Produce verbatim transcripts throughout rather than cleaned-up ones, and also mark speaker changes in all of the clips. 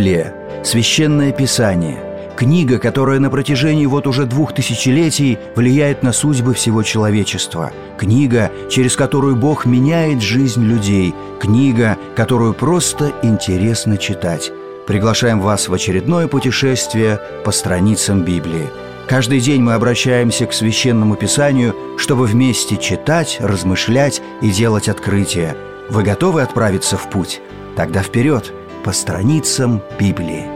Speaker 1: Библия – священное писание, книга, которая на протяжении вот уже двух тысячелетий влияет на судьбы всего человечества, книга, через которую Бог меняет жизнь людей, книга, которую просто интересно читать. Приглашаем вас в очередное путешествие по страницам Библии. Каждый день мы обращаемся к Священному Писанию, чтобы вместе читать, размышлять и делать открытия. Вы готовы отправиться в путь? Тогда вперед, по страницам Библии.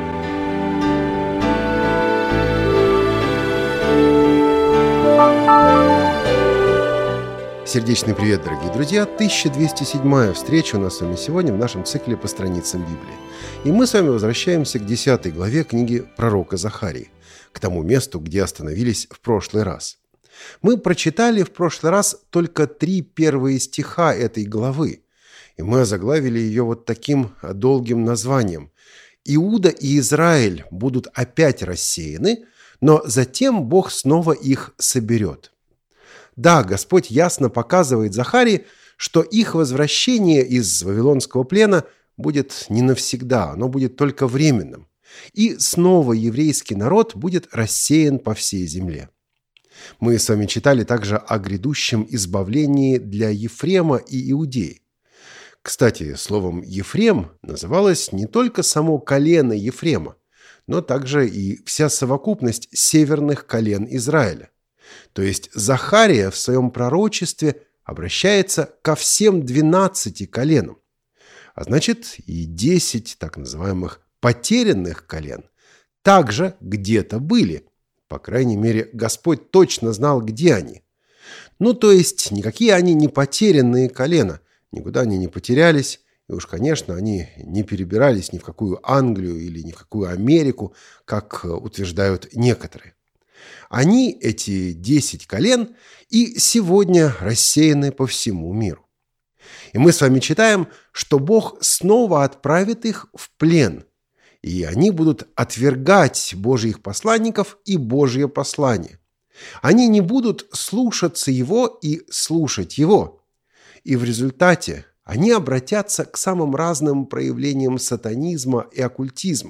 Speaker 2: Сердечный привет, дорогие друзья! тысяча двести седьмая встреча у нас с вами сегодня в нашем цикле по страницам Библии. И мы с вами возвращаемся к десятой главе книги пророка Захарии, к тому месту, где остановились в прошлый раз. Мы прочитали в прошлый раз только три первые стиха этой главы, и мы озаглавили ее вот таким долгим названием. «Иуда и Израиль будут опять рассеяны, но затем Бог снова их соберет». Да, Господь ясно показывает Захарии, что их возвращение из вавилонского плена будет не навсегда, оно будет только временным. И снова еврейский народ будет рассеян по всей земле. Мы с вами читали также о грядущем избавлении для Ефрема и Иудеи. Кстати, словом «Ефрем» называлось не только само колено Ефрема, но также и вся совокупность северных колен Израиля. То есть Захария в своем пророчестве обращается ко всем двенадцати коленам. А значит, и десять так называемых потерянных колен также где-то были. По крайней мере, Господь точно знал, где они. Ну, то есть, никакие они не потерянные колена. Никуда они не потерялись. И уж, конечно, они не перебирались ни в какую Англию или ни в какую Америку, как утверждают некоторые. Они, эти десять колен, и сегодня рассеяны по всему миру. И мы с вами читаем, что Бог снова отправит их в плен, и они будут отвергать Божьих посланников и Божье послание. Они не будут слушаться Его и слушать Его. И в результате они обратятся к самым разным проявлениям сатанизма и оккультизма.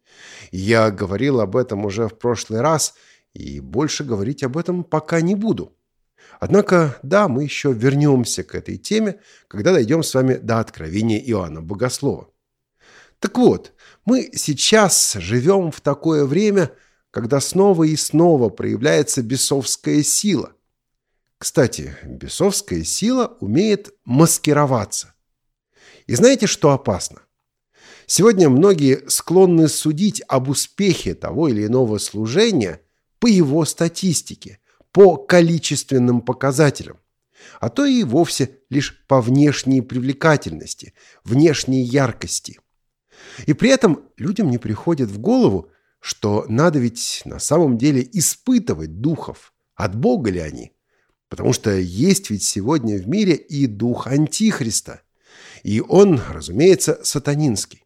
Speaker 2: Я говорил об этом уже в прошлый раз, и больше говорить об этом пока не буду. Однако, да, мы еще вернемся к этой теме, когда дойдем с вами до откровения Иоанна Богослова. Так вот, мы сейчас живем в такое время, когда снова и снова проявляется бесовская сила. Кстати, бесовская сила умеет маскироваться. И знаете, что опасно? Сегодня многие склонны судить об успехе того или иного служения по его статистике, по количественным показателям, а то и вовсе лишь по внешней привлекательности, внешней яркости. И при этом людям не приходит в голову, что надо ведь на самом деле испытывать духов, от Бога ли они, потому что есть ведь сегодня в мире и дух Антихриста, и он, разумеется, сатанинский.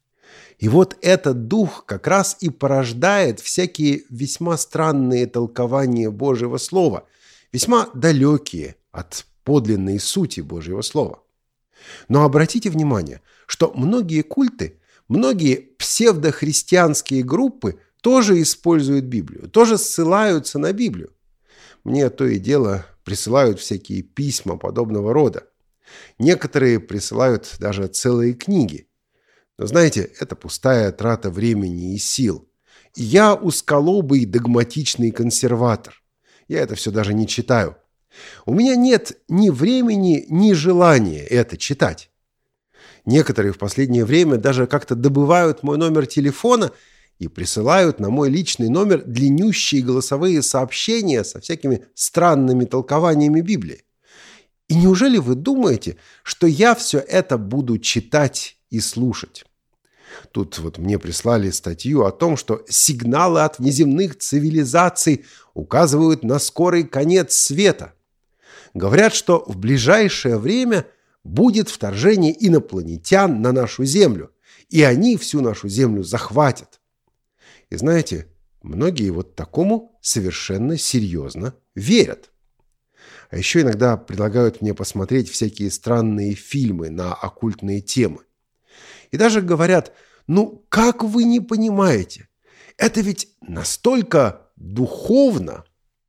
Speaker 2: И вот этот дух как раз и порождает всякие весьма странные толкования Божьего Слова, весьма далекие от подлинной сути Божьего Слова. Но обратите внимание, что многие культы, многие псевдохристианские группы тоже используют Библию, тоже ссылаются на Библию. Мне то и дело присылают всякие письма подобного рода. Некоторые присылают даже целые книги. Но знаете, это пустая трата времени и сил. И я узколобый догматичный консерватор. Я это все даже не читаю. У меня нет ни времени, ни желания это читать. Некоторые в последнее время даже как-то добывают мой номер телефона и присылают на мой личный номер длиннющие голосовые сообщения со всякими странными толкованиями Библии. И неужели вы думаете, что я все это буду читать и слушать? Тут вот мне прислали статью о том, что сигналы от внеземных цивилизаций указывают на скорый конец света. Говорят, что в ближайшее время будет вторжение инопланетян на нашу Землю, и они всю нашу Землю захватят. И знаете, многие вот такому совершенно серьезно верят. А еще иногда предлагают мне посмотреть всякие странные фильмы на оккультные темы. И даже говорят, Ну, как вы не понимаете? Это ведь настолько духовно.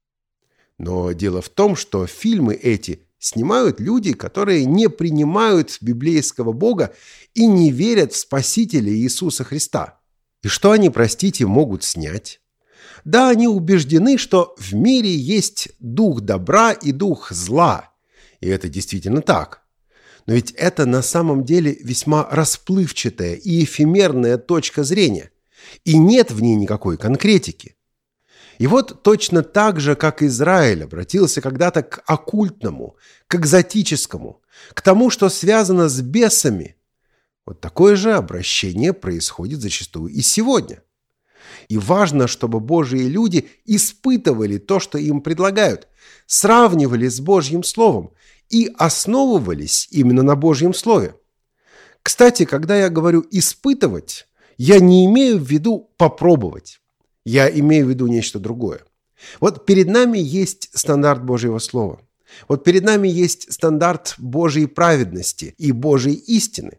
Speaker 2: Но дело в том, что фильмы эти снимают люди, которые не принимают библейского Бога и не верят в Спасителя Иисуса Христа. И что они, простите, могут снять? Да, они убеждены, что в мире есть дух добра и дух зла. И это действительно так. Но ведь это на самом деле весьма расплывчатая и эфемерная точка зрения. И нет в ней никакой конкретики. И вот точно так же, как Израиль обратился когда-то к оккультному, к экзотическому, к тому, что связано с бесами, вот такое же обращение происходит зачастую и сегодня. И важно, чтобы Божьи люди испытывали то, что им предлагают, сравнивали с Божьим Словом и основывались именно на Божьем Слове. Кстати, когда я говорю «испытывать», я не имею в виду «попробовать». Я имею в виду нечто другое. Вот перед нами есть стандарт Божьего Слова. Вот перед нами есть стандарт Божьей праведности и Божьей истины.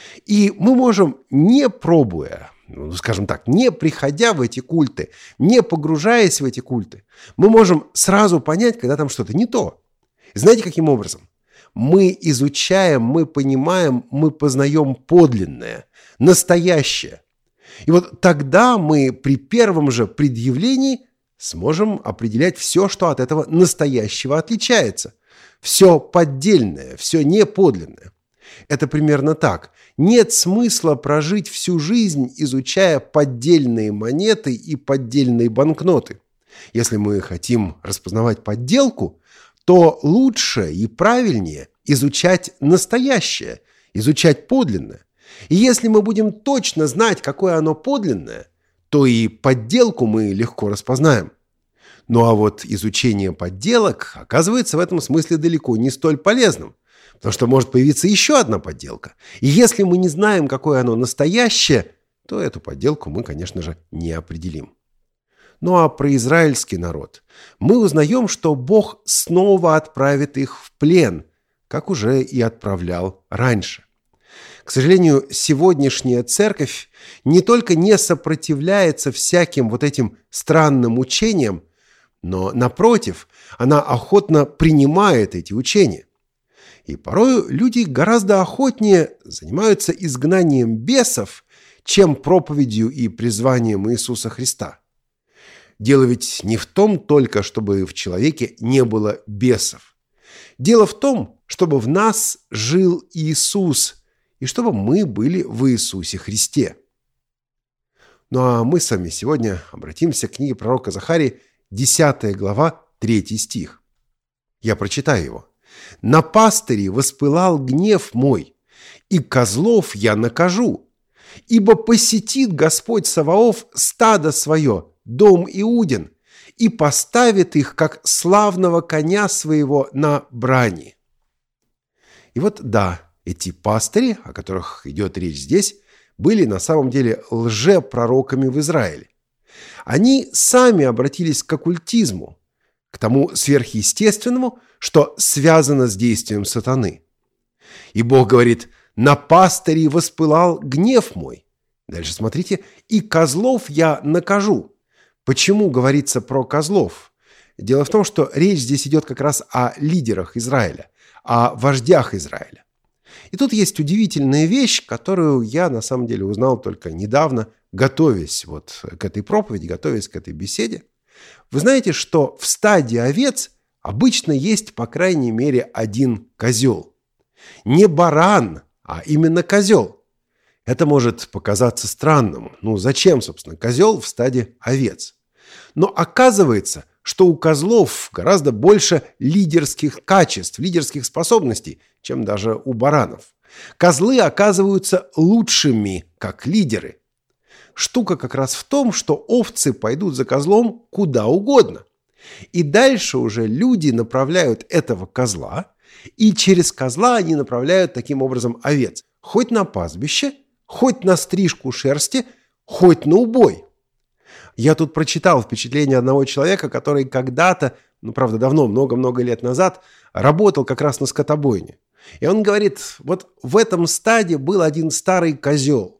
Speaker 2: И мы можем, не пробуя, ну, скажем так, не приходя в эти культы, не погружаясь в эти культы, мы можем сразу понять, когда там что-то не то. Знаете, каким образом? Мы изучаем, мы понимаем, мы познаем подлинное, настоящее. И вот тогда мы при первом же предъявлении сможем определять все, что от этого настоящего отличается. Все поддельное, все неподлинное. Это примерно так. Нет смысла прожить всю жизнь, изучая поддельные монеты и поддельные банкноты. Если мы хотим распознавать подделку, то лучше и правильнее изучать настоящее, изучать подлинное. И если мы будем точно знать, какое оно подлинное, то и подделку мы легко распознаем. Ну а вот изучение подделок оказывается в этом смысле далеко не столь полезным, потому что может появиться еще одна подделка. И если мы не знаем, какое оно настоящее, то эту подделку мы, конечно же, не определим. Ну а про израильский народ мы узнаем, что Бог снова отправит их в плен, как уже и отправлял раньше. К сожалению, сегодняшняя церковь не только не сопротивляется всяким вот этим странным учениям, но, напротив, она охотно принимает эти учения. И порой люди гораздо охотнее занимаются изгнанием бесов, чем проповедью и призванием Иисуса Христа. Дело ведь не в том только, чтобы в человеке не было бесов. Дело в том, чтобы в нас жил Иисус, и чтобы мы были в Иисусе Христе. Ну а мы с вами сегодня обратимся к книге пророка Захарии, десятая глава, третий стих. Я прочитаю его. «На пастыре воспылал гнев мой, и козлов я накажу, ибо посетит Господь Саваоф стадо свое, дом Иудин, и поставит их, как славного коня своего, на брани». И вот да, эти пастыри, о которых идет речь здесь, были на самом деле лжепророками в Израиле. Они сами обратились к оккультизму, к тому сверхъестественному, что связано с действием сатаны. И Бог говорит: «На пастыре воспылал гнев мой». Дальше смотрите: «И козлов я накажу». Почему говорится про козлов? Дело в том, что речь здесь идет как раз о лидерах Израиля, о вождях Израиля. И тут есть удивительная вещь, которую я на самом деле узнал только недавно, готовясь вот к этой проповеди, готовясь к этой беседе. Вы знаете, что в стаде овец обычно есть по крайней мере один козел. Не баран, а именно козел. Это может показаться странным. Ну зачем, собственно, козел в стаде овец? Но оказывается, что у козлов гораздо больше лидерских качеств, лидерских способностей, чем даже у баранов. Козлы оказываются лучшими, как лидеры. Штука как раз в том, что овцы пойдут за козлом куда угодно. И дальше уже люди направляют этого козла, и через козла они направляют таким образом овец. Хоть на пастбище, хоть на стрижку шерсти, хоть на убой. Я тут прочитал впечатление одного человека, который когда-то, ну, правда, давно, много-много лет назад, работал как раз на скотобойне. И он говорит, вот в этом стаде был один старый козел.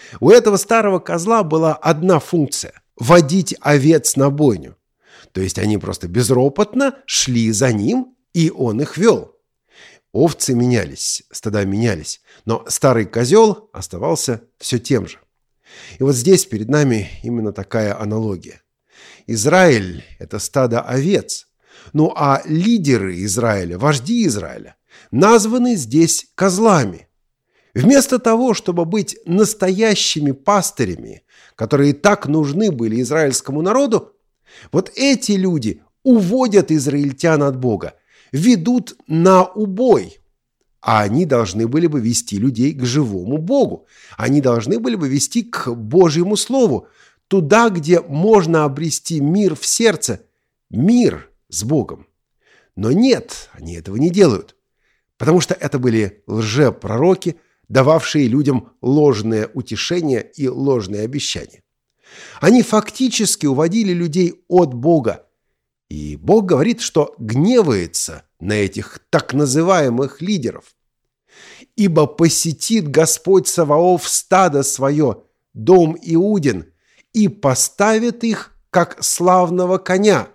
Speaker 2: У этого старого козла была одна функция – водить овец на бойню. То есть они просто безропотно шли за ним, и он их вел. Овцы менялись, стада менялись, но старый козел оставался все тем же. И вот здесь перед нами именно такая аналогия. Израиль – это стадо овец, ну а лидеры Израиля, вожди Израиля, названы здесь козлами. Вместо того, чтобы быть настоящими пастырями, которые так нужны были израильскому народу, вот эти люди уводят израильтян от Бога, ведут на убой. А они должны были бы вести людей к живому Богу. Они должны были бы вести к Божьему Слову, туда, где можно обрести мир в сердце, мир с Богом. Но нет, они этого не делают, потому что это были лжепророки, дававшие людям ложное утешение и ложные обещания. Они фактически уводили людей от Бога. И Бог говорит, что гневается на этих так называемых лидеров. «Ибо посетит Господь Саваоф стадо свое, дом Иудин, и поставит их, как славного коня».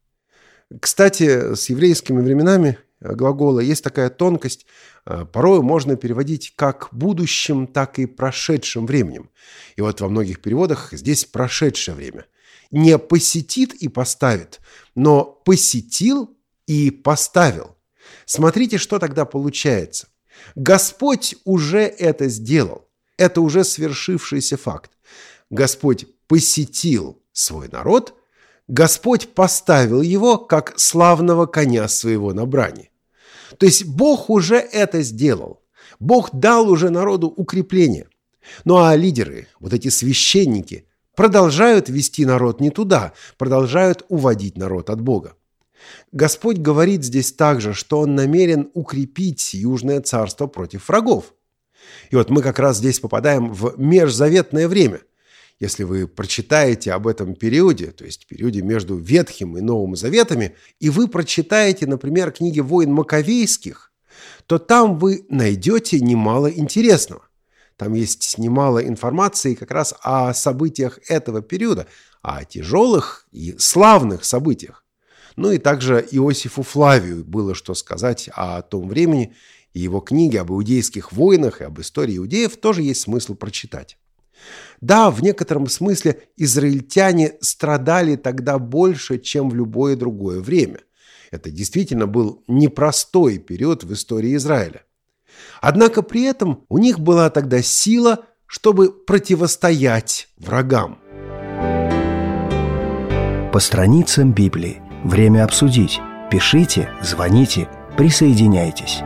Speaker 2: Кстати, с еврейскими временами глагола есть такая тонкость. Порой можно переводить как будущим, так и прошедшим временем. И вот во многих переводах здесь прошедшее время. Не посетит и поставит, но посетил и поставил. Смотрите, что тогда получается. Господь уже это сделал. Это уже свершившийся факт. Господь посетил свой народ, Господь поставил его, как славного коня своего на брани. То есть Бог уже это сделал. Бог дал уже народу укрепление. Ну а лидеры, вот эти священники, продолжают вести народ не туда, продолжают уводить народ от Бога. Господь говорит здесь также, что Он намерен укрепить Южное царство против врагов. И вот мы как раз здесь попадаем в межзаветное время. Если вы прочитаете об этом периоде, то есть периоде между Ветхим и Новым Заветами, и вы прочитаете, например, книги войн Маковейских, то там вы найдете немало интересного. Там есть немало информации как раз о событиях этого периода, о тяжелых и славных событиях. Ну и также Иосифу Флавию было что сказать о том времени, и его книги об иудейских войнах и об истории иудеев тоже есть смысл прочитать. Да, в некотором смысле израильтяне страдали тогда больше, чем в любое другое время. Это действительно был непростой период в истории Израиля. Однако при этом у них была тогда сила, чтобы противостоять врагам.
Speaker 1: По страницам Библии. Время обсудить. Пишите, звоните, присоединяйтесь.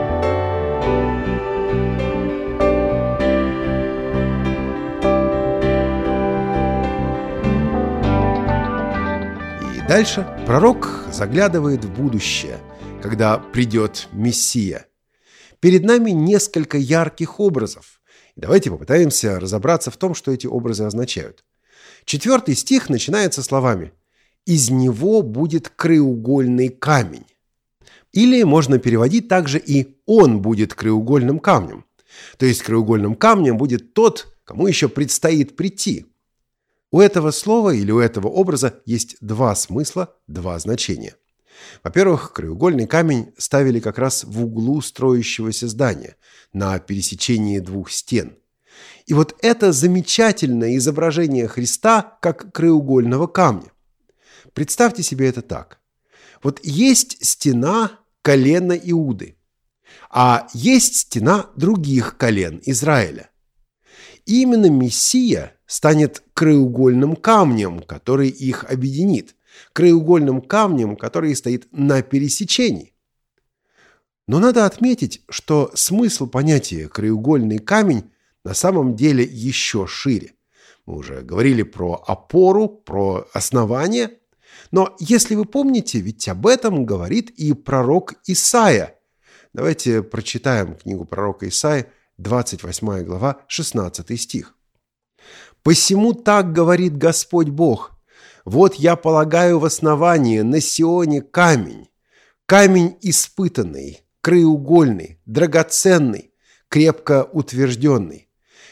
Speaker 2: Дальше пророк заглядывает в будущее, когда придет Мессия. Перед нами несколько ярких образов. Давайте попытаемся разобраться в том, что эти образы означают. Четвертый стих начинается словами «Из него будет краеугольный камень». Или можно переводить также и «Он будет краеугольным камнем». То есть краеугольным камнем будет тот, кому еще предстоит прийти. У этого слова или у этого образа есть два смысла, два значения. Во-первых, краеугольный камень ставили как раз в углу строящегося здания, на пересечении двух стен. И вот это замечательное изображение Христа как краеугольного камня. Представьте себе это так. Вот есть стена колена Иуды, а есть стена других колен Израиля. И именно Мессия станет краеугольным камнем, который их объединит, краеугольным камнем, который стоит на пересечении. Но надо отметить, что смысл понятия «краеугольный камень» на самом деле еще шире. Мы уже говорили про опору, про основание. Но если вы помните, ведь об этом говорит и пророк Исаия. Давайте прочитаем книгу пророка Исаии, двадцать восьмая глава, шестнадцатый стих. «Посему так говорит Господь Бог: вот я полагаю в основании на Сионе камень, камень испытанный, краеугольный, драгоценный, крепко утвержденный.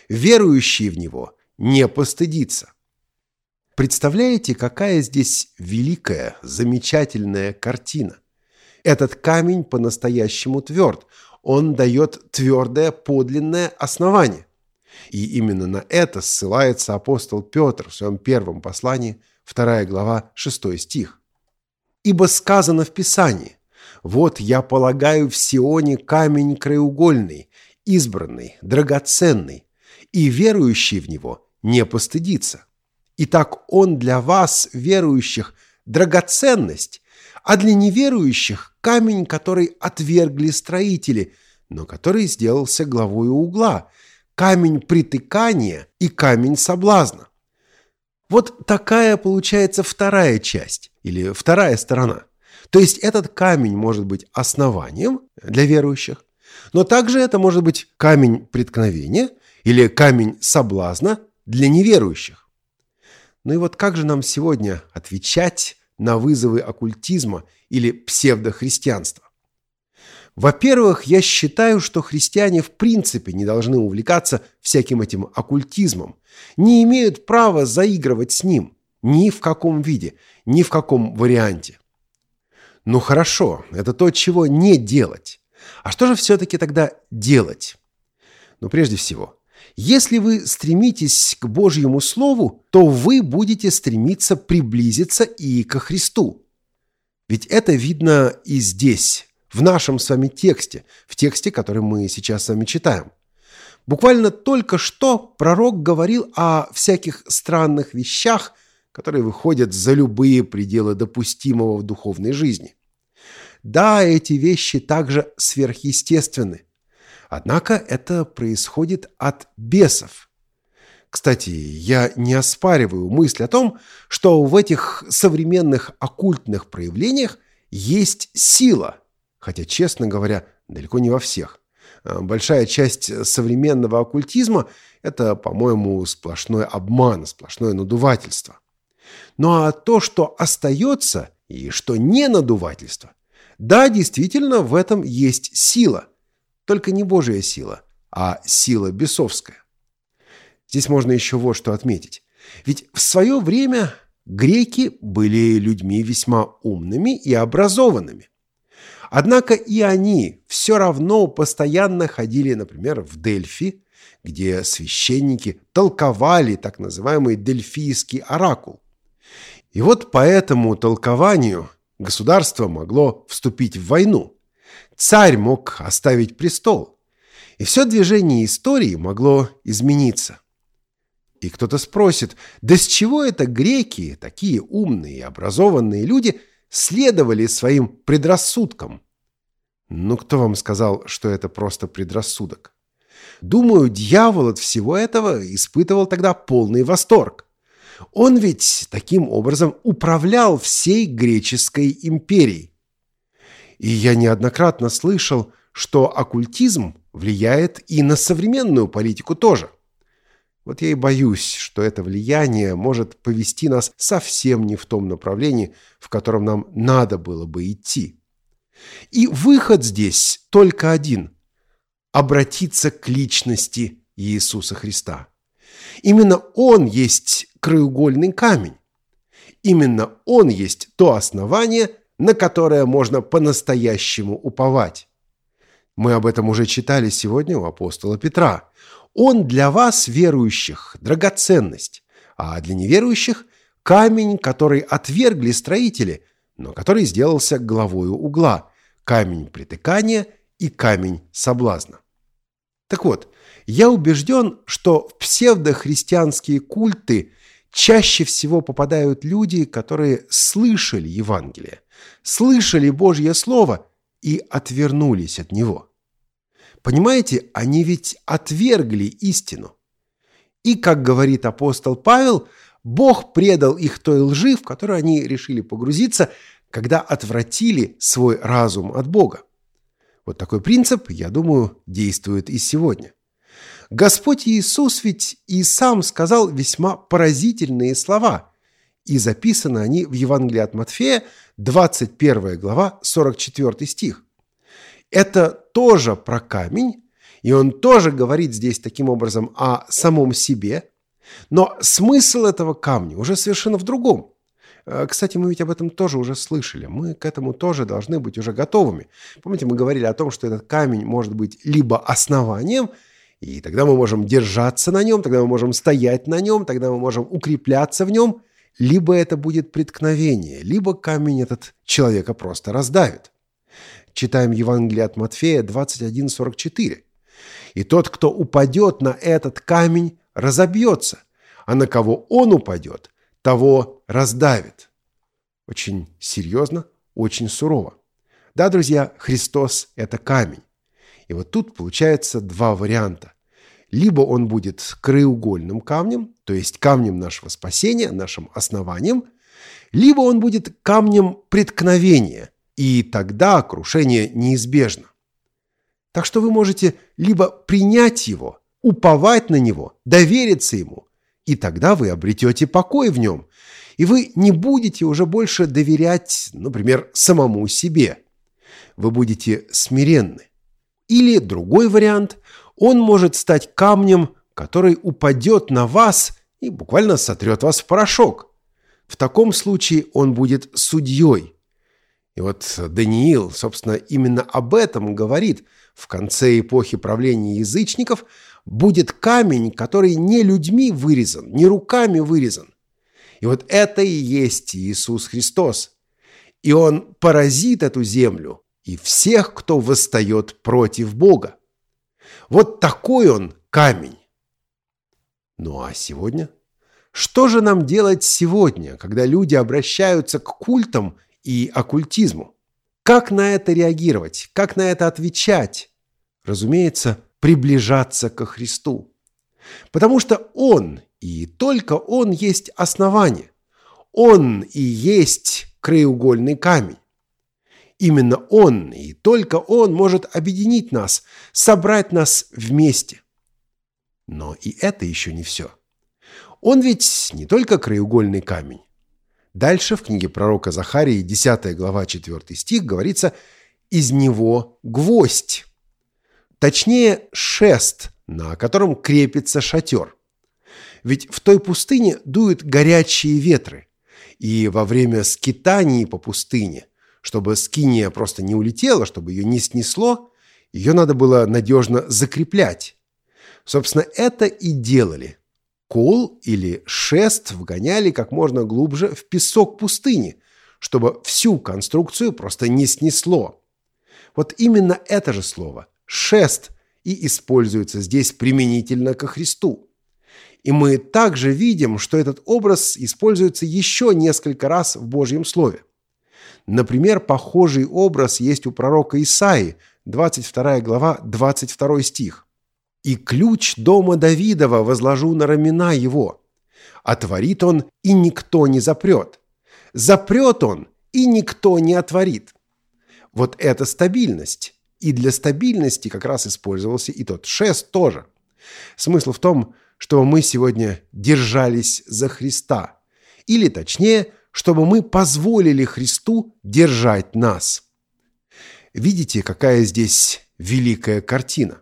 Speaker 2: верующий в него не постыдится». Представляете, какая здесь великая, замечательная картина? Этот камень по-настоящему тверд. Он дает твердое, подлинное основание. И именно на это ссылается апостол Петр в своем первом послании, вторая глава, шестой стих. «Ибо сказано в Писании: вот я полагаю в Сионе камень краеугольный, избранный, драгоценный, и верующий в него не постыдится. Итак, он для вас, верующих, драгоценность, а для неверующих камень, который отвергли строители, но который сделался главою угла, камень притыкания и камень соблазна». Вот такая получается вторая часть или вторая сторона. То есть этот камень может быть основанием для верующих, но также это может быть камень преткновения или камень соблазна для неверующих. Ну и вот как же нам сегодня отвечать на вызовы оккультизма или псевдохристианства? Во-первых, я считаю, что христиане в принципе не должны увлекаться всяким этим оккультизмом, не имеют права заигрывать с ним ни в каком виде, ни в каком варианте. Ну хорошо, это то, чего не делать. А что же все-таки тогда делать? Ну прежде всего, если вы стремитесь к Божьему Слову, то вы будете стремиться приблизиться и ко Христу. Ведь это видно и здесь, в нашем с вами тексте, в тексте, который мы сейчас с вами читаем. Буквально только что пророк говорил о всяких странных вещах, которые выходят за любые пределы допустимого в духовной жизни. Да, эти вещи также сверхъестественны. Однако это происходит от бесов. Кстати, я не оспариваю мысль о том, что в этих современных оккультных проявлениях есть сила, хотя, честно говоря, далеко не во всех. Большая часть современного оккультизма – это, по-моему, сплошной обман, сплошное надувательство. Ну а то, что остается и что не надувательство, да, действительно, в этом есть сила. Только не Божья сила, а сила бесовская. Здесь можно еще вот что отметить. Ведь в свое время греки были людьми весьма умными и образованными. Однако и они все равно постоянно ходили, например, в Дельфи, где священники толковали так называемый Дельфийский оракул. И вот по этому толкованию государство могло вступить в войну. Царь мог оставить престол, и все движение истории могло измениться. И кто-то спросит, да с чего это греки, такие умные и образованные люди, следовали своим предрассудкам? Ну, кто вам сказал, что это просто предрассудок? Думаю, дьявол от всего этого испытывал тогда полный восторг. Он ведь таким образом управлял всей греческой империей. И я неоднократно слышал, что оккультизм влияет и на современную политику тоже. Вот я и боюсь, что это влияние может повести нас совсем не в том направлении, в котором нам надо было бы идти. И выход здесь только один – обратиться к личности Иисуса Христа. Именно Он есть краеугольный камень. Именно Он есть то основание, на которое можно по-настоящему уповать. Мы об этом уже читали сегодня у апостола Петра. Он для вас, верующих, драгоценность, а для неверующих – камень, который отвергли строители, но который сделался главою угла, камень притыкания и камень соблазна. Так вот, я убежден, что в псевдохристианские культы чаще всего попадают люди, которые слышали Евангелие, слышали Божье Слово и отвернулись от него. Понимаете, они ведь отвергли истину. И, как говорит апостол Павел, Бог предал их той лжи, в которую они решили погрузиться, когда отвратили свой разум от Бога. Вот такой принцип, я думаю, действует и сегодня. Господь Иисус ведь и сам сказал весьма поразительные слова, и записаны они в Евангелии от Матфея, двадцать первая глава, сорок четвёртый стих. Это тоже про камень, И он тоже говорит здесь таким образом о самом себе, но смысл этого камня уже совершенно в другом. Кстати, мы ведь об этом тоже уже слышали. Мы к этому тоже должны быть уже готовыми. Помните, мы говорили о том, что этот камень может быть либо основанием, и тогда мы можем держаться на нем, тогда мы можем стоять на нем, тогда мы можем укрепляться в нем, либо это будет преткновение, либо камень этот человека просто раздавит. Читаем Евангелие от Матфея двадцать один сорок четыре. «И тот, кто упадет на этот камень, разобьется, а на кого он упадет, того раздавит». Очень серьезно, очень сурово. Да, друзья, Христос – это камень. И вот тут получается два варианта. Либо он будет краеугольным камнем, то есть камнем нашего спасения, нашим основанием, либо он будет камнем преткновения, и тогда крушение неизбежно. Так что вы можете либо принять его, уповать на него, довериться ему, и тогда вы обретете покой в нем, и вы не будете уже больше доверять, например, самому себе. Вы будете смиренны. Или другой вариант, он может стать камнем, который упадет на вас и буквально сотрет вас в порошок. В таком случае он будет судьей. И вот Даниил, собственно, именно об этом говорит. В конце эпохи правления язычников будет камень, который не людьми вырезан, не руками вырезан. И вот это и есть Иисус Христос. И Он поразит эту землю и всех, кто восстает против Бога. Вот такой Он камень. Ну а сегодня? Что же нам делать сегодня, когда люди обращаются к культам и оккультизму? Как на это реагировать? Как на это отвечать? Разумеется, приближаться ко Христу. Потому что Он, и только Он есть основание. Он и есть краеугольный камень. Именно Он, и только Он может объединить нас, собрать нас вместе. Но и это еще не все. Он ведь не только краеугольный камень. Дальше в книге пророка Захарии, десятая глава, четвёртый стих, говорится «из него гвоздь». Точнее, шест, на котором крепится шатер. Ведь в той пустыне дуют горячие ветры. И во время скитаний по пустыне, чтобы скиния просто не улетела, чтобы ее не снесло, ее надо было надежно закреплять. Собственно, это и делали. Кол или шест вгоняли как можно глубже в песок пустыни, чтобы всю конструкцию просто не снесло. Вот именно это же слово «шест» и используется здесь применительно ко Христу. И мы также видим, что этот образ используется еще несколько раз в Божьем Слове. Например, похожий образ есть у пророка Исаии, двадцать вторая глава, двадцать второй стих. «И ключ дома Давидова возложу на рамена его. Отворит он, и никто не запрет. Запрет он, и никто не отворит». Вот это стабильность. И для стабильности как раз использовался и тот шест тоже. Смысл в том, чтобы мы сегодня держались за Христа. Или точнее, чтобы мы позволили Христу держать нас. Видите, какая здесь великая картина?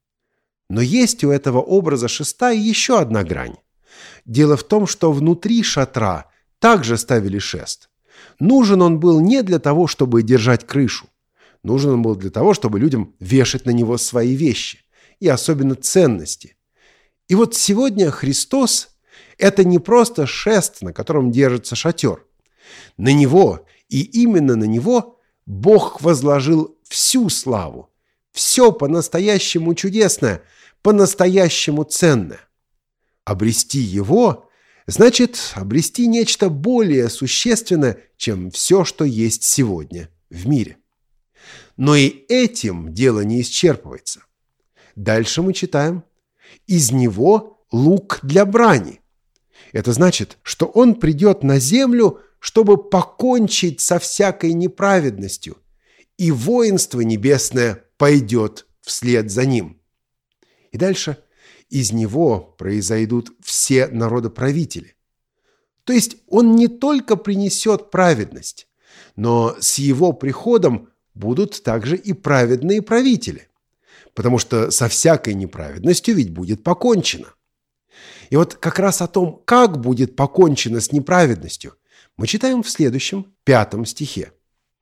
Speaker 2: Но есть у этого образа шеста еще одна грань. Дело в том, что внутри шатра также ставили шест. Нужен он был не для того, чтобы держать крышу. Нужен он был для того, чтобы людям вешать на него свои вещи, и особенно ценности. И вот сегодня Христос – это не просто шест, на котором держится шатер. На него, и именно на него, Бог возложил всю славу, все по-настоящему чудесное, по-настоящему ценное. Обрести его – значит обрести нечто более существенное, чем все, что есть сегодня в мире. Но и этим дело не исчерпывается. Дальше мы читаем: «Из него лук для брани». Это значит, что он придет на землю, чтобы покончить со всякой неправедностью, и воинство небесное пойдет вслед за ним. И дальше: «Из него произойдут все народоправители». То есть он не только принесет праведность, но с его приходом будут также и праведные правители. потому что со всякой неправедностью ведь будет покончено. И вот как раз о том, как будет покончено с неправедностью, мы читаем в следующем, пятом стихе.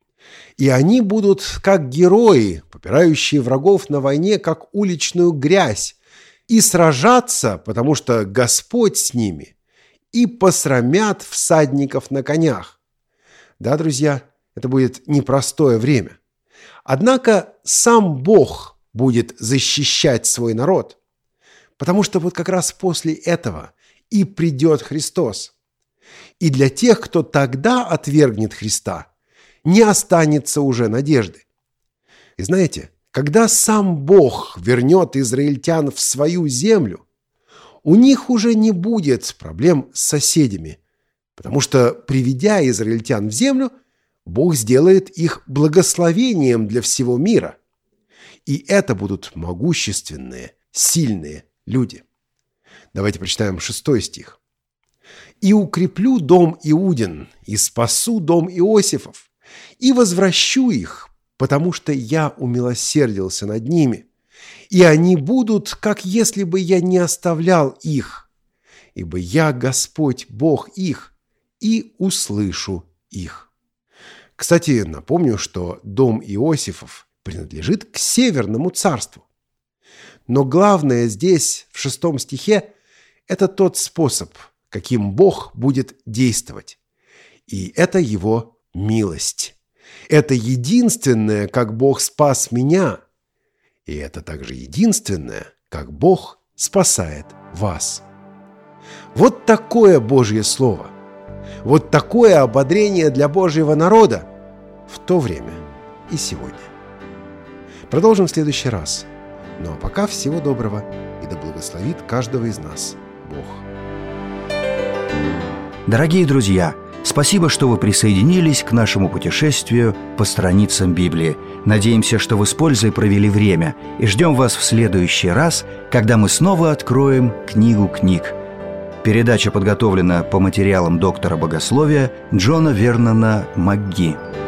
Speaker 2: «И они будут, как герои, попирающие врагов на войне, как уличную грязь, и сражаться, потому что Господь с ними, и посрамят всадников на конях». Да, друзья, это будет непростое время. Однако сам Бог будет защищать свой народ, потому что вот как раз после этого и придет Христос. И для тех, кто тогда отвергнет Христа, не останется уже надежды. И знаете, когда сам Бог вернет израильтян в свою землю, у них уже не будет проблем с соседями, потому что, приведя израильтян в землю, Бог сделает их благословением для всего мира. И это будут могущественные, сильные люди. Давайте прочитаем шестой стих. «И укреплю дом Иудин, и спасу дом Иосифов, и возвращу их, потому что я умилосердился над ними, и они будут, как если бы я не оставлял их, ибо я Господь Бог их, и услышу их». Кстати, напомню, что дом Иосифов принадлежит к Северному царству. Но главное здесь, в шестом стихе, это тот способ, каким Бог будет действовать. И это его милость. Это единственное, как Бог спас меня. И это также единственное, как Бог спасает вас. Вот такое Божье Слово. Вот такое ободрение для Божьего народа в то время и сегодня. Продолжим в следующий раз. Ну а пока всего доброго, и да благословит каждого из нас Бог.
Speaker 1: Дорогие друзья, спасибо, что вы присоединились к нашему путешествию по страницам Библии. Надеемся, что вы с пользой провели время, и ждем вас в следующий раз, когда мы снова откроем книгу книг. Передача подготовлена по материалам доктора богословия Джона Вернона МакГи.